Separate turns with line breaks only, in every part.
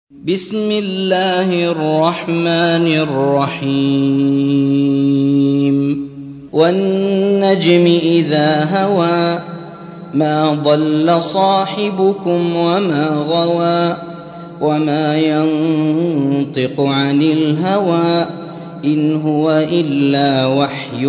بسم الله الرحمن الرحيم والنجم إذا هوى ما ضل صاحبكم وما غوى وما ينطق عن الهوى إن هو إلا وحي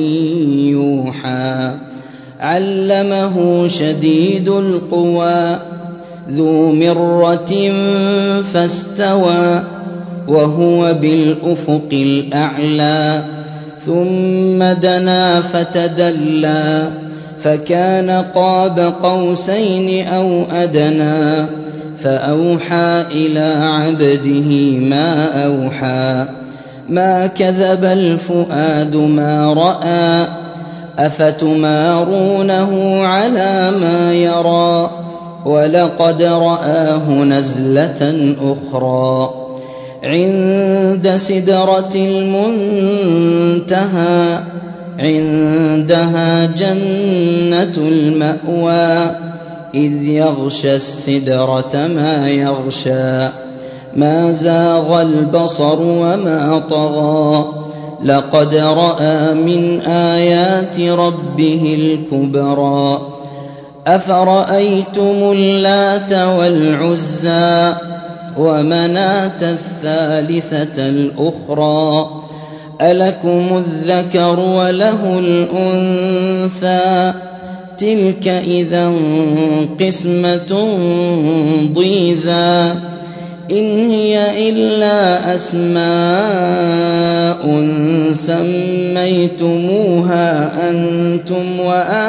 يوحى علمه شديد القوى ذو مرة فاستوى وهو بالأفق الأعلى ثم دنا فتدلى فكان قاب قوسين أو أدنى فأوحى إلى عبده ما أوحى ما كذب الفؤاد ما رأى أفتمارونه على ما يرى ولقد رآه نزلة أخرى عند سدرة المنتهى عندها جنة المأوى إذ يغشى السدرة ما يغشى ما زاغ البصر وما طغى لقد رأى من آيات ربه الكبرى أفرأيتم اللات والعزى ومناة الثالثة الأخرى ألكم الذكر وله الأنثى تلك إذا قسمة ضيزى إن هي إلا أسماء سميتموها أنتم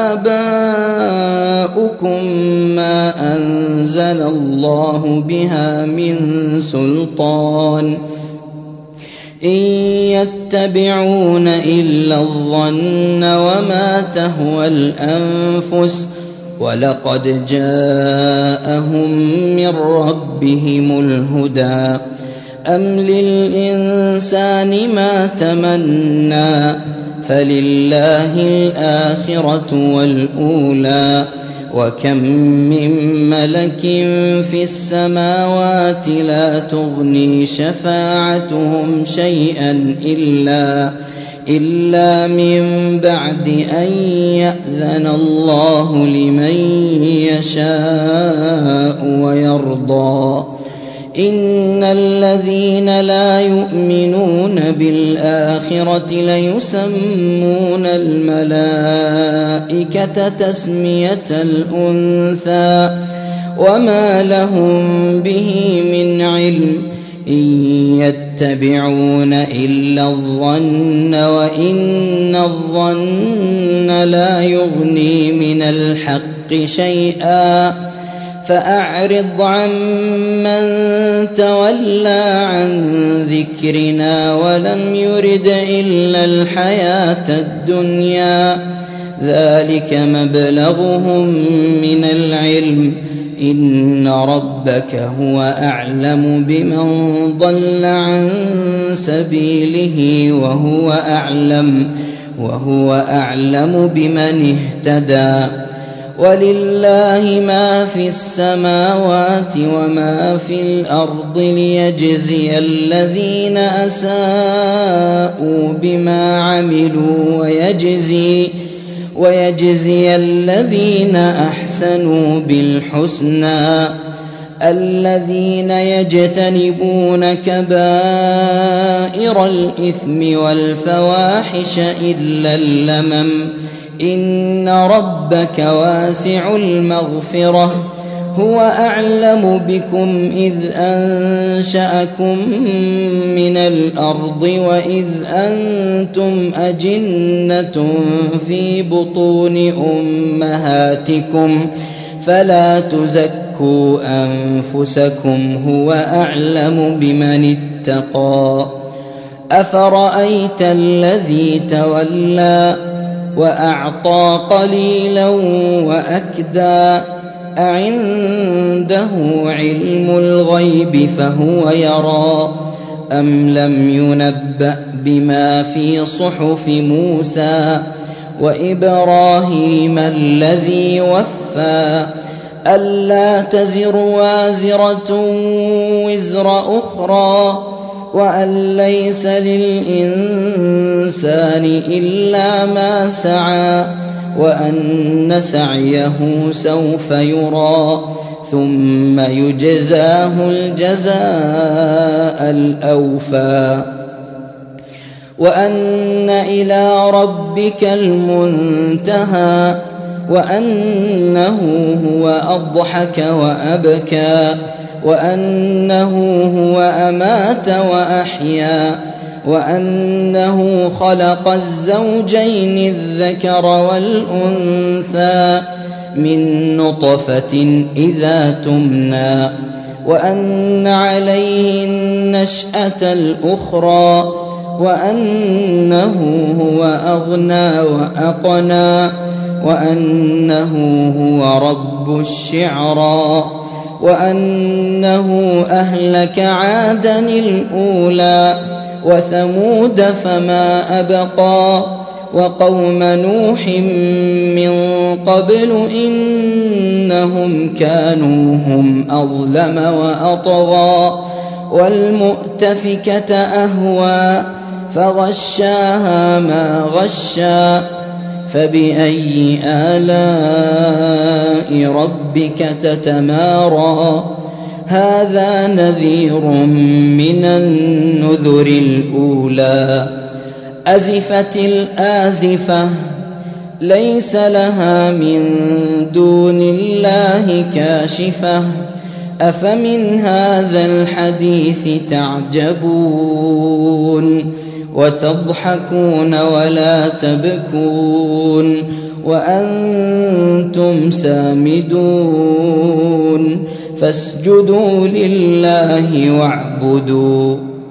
وآباؤكم ما أنزل الله بها من سلطان إن يتبعون إلا الظن وما تهوى الأنفس ولقد جاءهم من ربهم الهدى أم للإنسان ما تمنى فلله الآخرة والأولى وكم من ملك في السماوات لا تغني شفاعتهم شيئا إلا من بعد أن يأذن الله لمن يشاء ويرضى إن الذين لا يؤمنون بالآخرة ليسمون الملائكة تسمية الأنثى وما لهم به من علم إن يتبعون إلا الظن وإن الظن لا يغني من الحق شيئا فأعرض عمن تولى عن ذكرنا ولم يرد إلا الحياة الدنيا ذلك مبلغهم من العلم إن ربك هو أعلم بمن ضل عن سبيله وهو أعلم بمن اهتدى ولله ما في السماوات وما في الأرض ليجزي الذين أساءوا بما عملوا ويجزي الذين أحسنوا بالحسنى الذين يجتنبون كبائر الإثم والفواحش إلا اللمم إن ربك واسع المغفرة هو أعلم بكم إذ أنشأكم من الأرض وإذ أنتم أجنة في بطون أمهاتكم فلا تزكوا أنفسكم هو أعلم بمن اتقى أفرأيت الذي تولى وأعطى قليلا وأكدى أعنده علم الغيب فهو يرى أم لم ينبأ بما في صحف موسى وإبراهيم الذي وفى ألا تزر وازرة وزر أخرى وأن ليس للإنسان إلا ما سعى وأن سعيه سوف يرى ثم يجزاه الجزاء الأوفى وأن إلى ربك المنتهى وأنه هو أضحك وأبكى وأنه هو أمات وأحيا وأنه خلق الزوجين الذكر والأنثى من نطفة إذا تمنى وأن عليه النشأة الأخرى وأنه هو أغنى وأقنى وأنه هو رب الشعرى وأنه أهلك عادا الأولى وثمود فما أبقى وقوم نوح من قبل إنهم كانوا هم أظلم وأطغى والمؤتفكة أهوى فغشاها ما غشى فبأي آلاء ربك تتمارى هذا نذير من النذر الأولى أزفت الآزفة ليس لها من دون الله كاشفة أفمن هذا الحديث تعجبون وتضحكون ولا تبكون وأنتم سامدون فاسجدوا لله واعبدوا